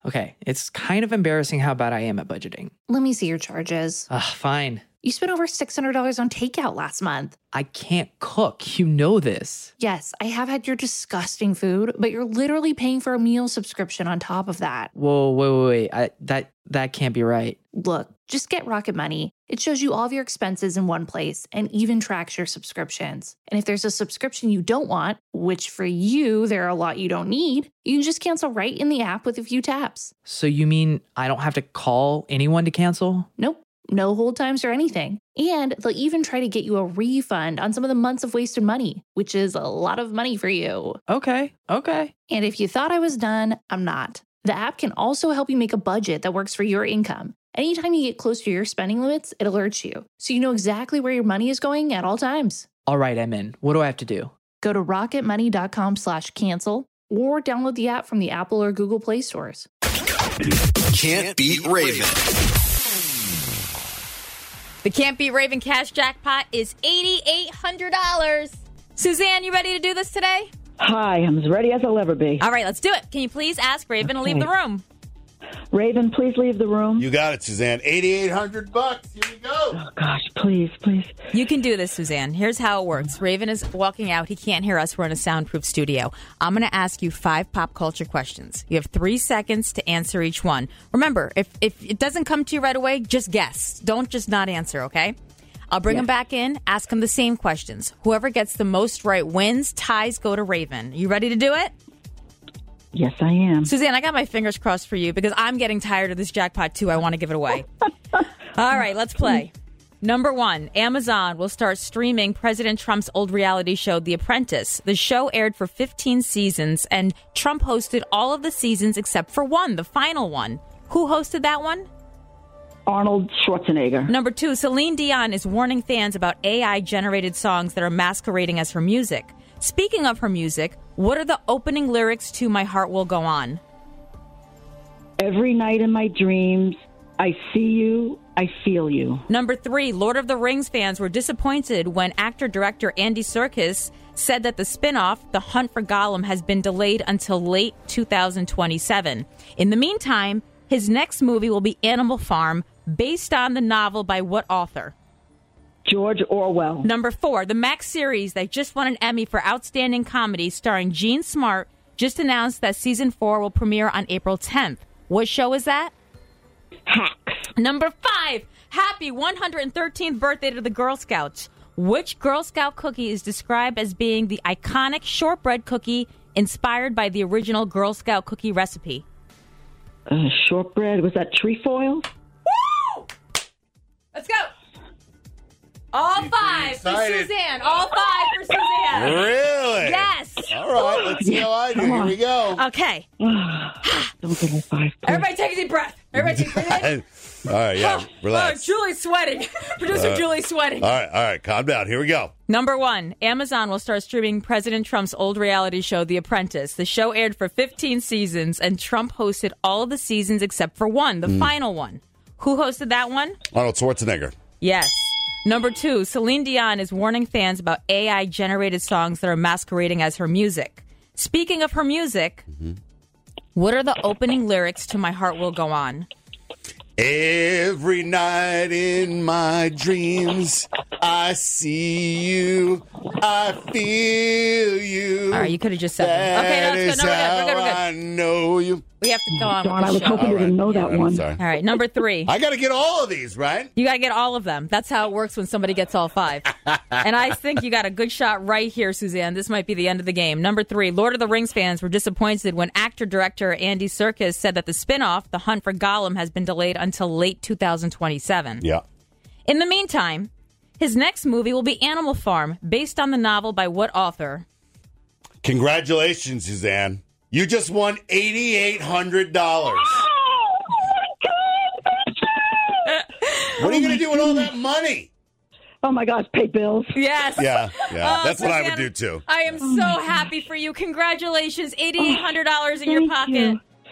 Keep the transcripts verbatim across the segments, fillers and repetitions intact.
Okay, it's kind of embarrassing how bad I am at budgeting. Let me see your charges. Ugh, fine. You spent over six hundred dollars on takeout last month. I can't cook. You know this. Yes, I have had your disgusting food, but you're literally paying for a meal subscription on top of that. Whoa, wait, wait, wait. I, that, that can't be right. Look, just get Rocket Money. It shows you all of your expenses in one place and even tracks your subscriptions. And if there's a subscription you don't want, which for you, there are a lot you don't need, you can just cancel right in the app with a few taps. So you mean I don't have to call anyone to cancel? Nope. No hold times or anything. And they'll even try to get you a refund on some of the months of wasted money, which is a lot of money for you. Okay, okay. And if you thought I was done, I'm not. The app can also help you make a budget that works for your income. Anytime you get close to your spending limits, it alerts you, so you know exactly where your money is going at all times. All right, I'm in. What do I have to do? Go to rocketmoney.com slash cancel or download the app from the Apple or Google Play stores. Can't beat Raven. The Can't Beat Raven cash jackpot is eight thousand eight hundred dollars. Suzanne, you ready to do this today? Hi, I'm as ready as I'll ever be. All right, let's do it. Can you please ask Raven to Okay. leave the room? Raven, please leave the room. You got it, Suzanne. eighty-eight hundred bucks. Here we go. Oh, gosh, please, please. You can do this, Suzanne. Here's how it works. Raven is walking out. He can't hear us. We're in a soundproof studio. I'm going to ask you five pop culture questions. You have three seconds to answer each one. Remember, if, if it doesn't come to you right away, just guess. Don't just not answer, okay? I'll bring Yes. him back in, ask him the same questions. Whoever gets the most right wins. Ties go to Raven. You ready to do it? Yes, I am. Suzanne, I got my fingers crossed for you because I'm getting tired of this jackpot, too. I want to give it away. All right, let's play. Number one, Amazon will start streaming President Trump's old reality show, The Apprentice. The show aired for fifteen seasons, and Trump hosted all of the seasons except for one, the final one. Who hosted that one? Arnold Schwarzenegger. Number two, Celine Dion is warning fans about A I-generated songs that are masquerading as her music. Speaking of her music, what are the opening lyrics to My Heart Will Go On? Every night in my dreams, I see you, I feel you. Number three, Lord of the Rings fans were disappointed when actor-director Andy Serkis said that the spin-off, The Hunt for Gollum, has been delayed until late two thousand twenty-seven. In the meantime, his next movie will be Animal Farm, based on the novel by what author? George Orwell. Number four, the Max series that just won an Emmy for Outstanding Comedy starring Gene Smart just announced that season four will premiere on April tenth. What show is that? Hacks. Number five, happy one hundred thirteenth birthday to the Girl Scouts. Which Girl Scout cookie is described as being the iconic shortbread cookie inspired by the original Girl Scout cookie recipe? Uh, shortbread. Was that trefoil? Woo! Let's go. All five for excited. Suzanne. All five for Suzanne. Really? Yes. All right, let's see how I do. Here we go. Okay. Don't give me five. Please. Everybody take a deep breath. Everybody take a deep breath. All right, yeah, relax. Oh, Julie's sweating. Producer Uh, Julie's sweating. All right, all right, calm down. Here we go. Number one, Amazon will start streaming President Trump's old reality show, The Apprentice. The show aired for fifteen seasons, and Trump hosted all of the seasons except for one, the final one. Who hosted that one? Arnold Schwarzenegger. Yes. Number two, Celine Dion is warning fans about A I-generated songs that are masquerading as her music. Speaking of her music, mm-hmm. what are the opening lyrics to My Heart Will Go On? Every night in my dreams, I see you, I feel you. All right, you could have just said that. Okay, no, That that's good. No, we're good. We're good. is We're good. how I know you. We have to go on Darn, with I the was show. hoping you didn't know that I'm one. sorry. All right, number three. I got to get all of these, right? You got to get all of them. That's how it works when somebody gets all five. And I think you got a good shot right here, Suzanne. This might be the end of the game. Number three, Lord of the Rings fans were disappointed when actor-director Andy Serkis said that the spin-off, The Hunt for Gollum, has been delayed until late two thousand twenty-seven. Yeah. In the meantime, his next movie will be Animal Farm, based on the novel by what author? Congratulations, Suzanne. You just won eight thousand eight hundred dollars. What are you going to do with all that money? Oh, my gosh, pay bills. Yes. Yeah, yeah. Oh, That's what I would Suzanne, do, too. I am so happy for you. Congratulations. eight thousand eight hundred dollars in your Thank pocket. you. Woo!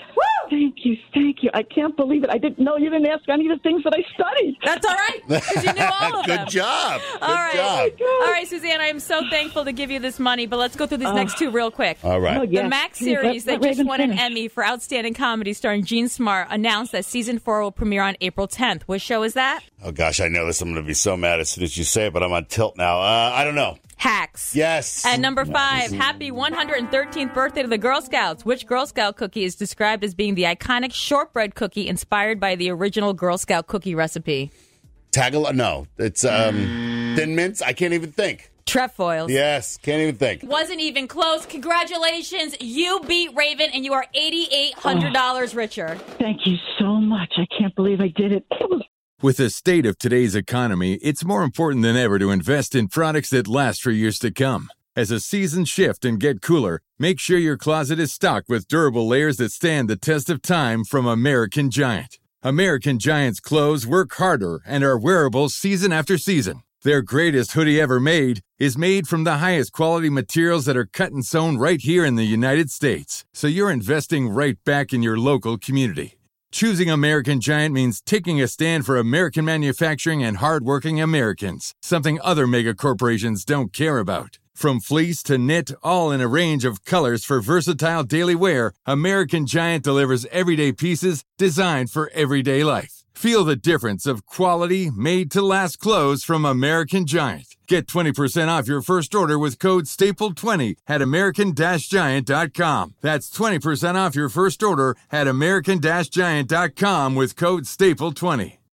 Thank you, thank you. I can't believe it. I didn't know you didn't ask any of the things that I studied. That's all right, because you knew all of Good them. job. All Good right. job. All right, Suzanne, I am so thankful to give you this money, but let's go through these next two real quick. All right. Oh, yes. The Max Please, series let- that let just Raven won an finish. Emmy for Outstanding Comedy starring Gene Smart announced that season four will premiere on April tenth. What show is that? Oh, gosh, I know this. I'm going to be so mad as soon as you say it, but I'm on tilt now. Uh, I don't know. Hacks. Yes. At number five, happy one hundred thirteenth birthday to the Girl Scouts. Which Girl Scout cookie is described as being the iconic shortbread cookie inspired by the original Girl Scout cookie recipe? Tagal? No. It's um, Thin Mints. I can't even think. Trefoils. Yes. Can't even think. Wasn't even close. Congratulations. You beat Raven and you are eight thousand eight hundred dollars richer. Thank you so much. I can't believe I did it. With the state of today's economy, it's more important than ever to invest in products that last for years to come. As the seasons shift and get cooler, make sure your closet is stocked with durable layers that stand the test of time from American Giant. American Giant's clothes work harder and are wearable season after season. Their greatest hoodie ever made is made from the highest quality materials that are cut and sewn right here in the United States. So you're investing right back in your local community. Choosing American Giant means taking a stand for American manufacturing and hardworking Americans, something other mega corporations don't care about. From fleece to knit, all in a range of colors for versatile daily wear, American Giant delivers everyday pieces designed for everyday life. Feel the difference of quality, made-to-last clothes from American Giant. Get twenty percent off your first order with code staple twenty at american giant dot com. That's twenty percent off your first order at american giant dot com with code staple twenty.